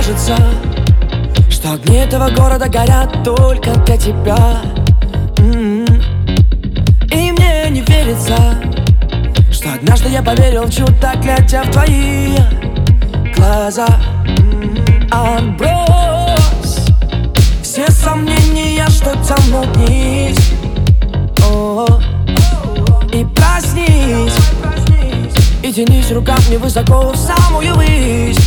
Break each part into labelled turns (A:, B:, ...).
A: кажется, что огни этого города горят только для тебя. И мне не верится, что однажды я поверил в чудо, глядя в твои глаза. Отбрось все сомнения, что тянут вниз, и проснись, и тянись руками высоко в самую высь.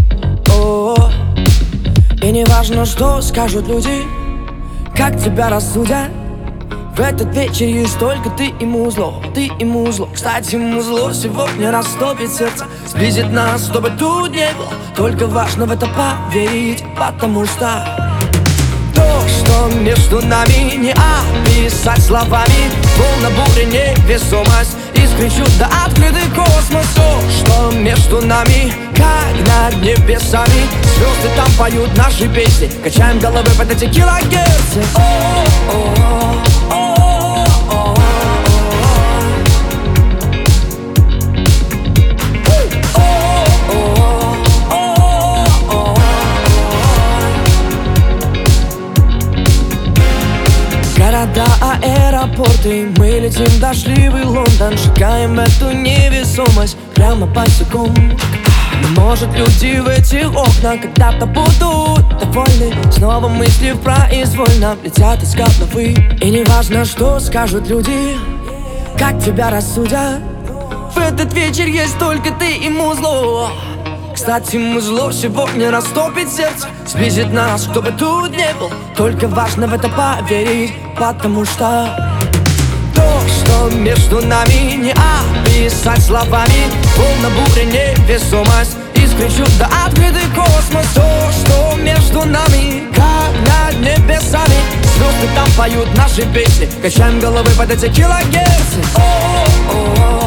A: И не важно, что скажут люди, как тебя рассудят. В этот вечер есть только ты и музло, ты и музло. Кстати, музло сегодня растопит сердце, сблизит нас, чтобы тут не было. Только важно в это поверить, потому что то, что между нами, не описать словами. Волна бури, невесомость, искры чудо, открытый космос. То, что между нами, как над небесами. Звезды там поют наши песни, качаем головы под эти килогерцы. Города, аэропорты, мы летим в дождливый Лондон. Шагаем эту невесомость прямо босиком. Может, люди в этих окнах когда-то будут довольны. Снова мысли произвольно летят из головы. И не важно, что скажут люди, как тебя рассудят. В этот вечер есть только ты и музло. Кстати, музло сегодня растопит сердце, сблизит нас, кто бы тут не был. Только важно в это поверить, потому что то, что между нами, не описать словами. Волна бури, невесомость, искры чудо, открытый космос. То, что между нами, как над небесами. Звезды там поют наши песни, качаем головы под эти килогерцы.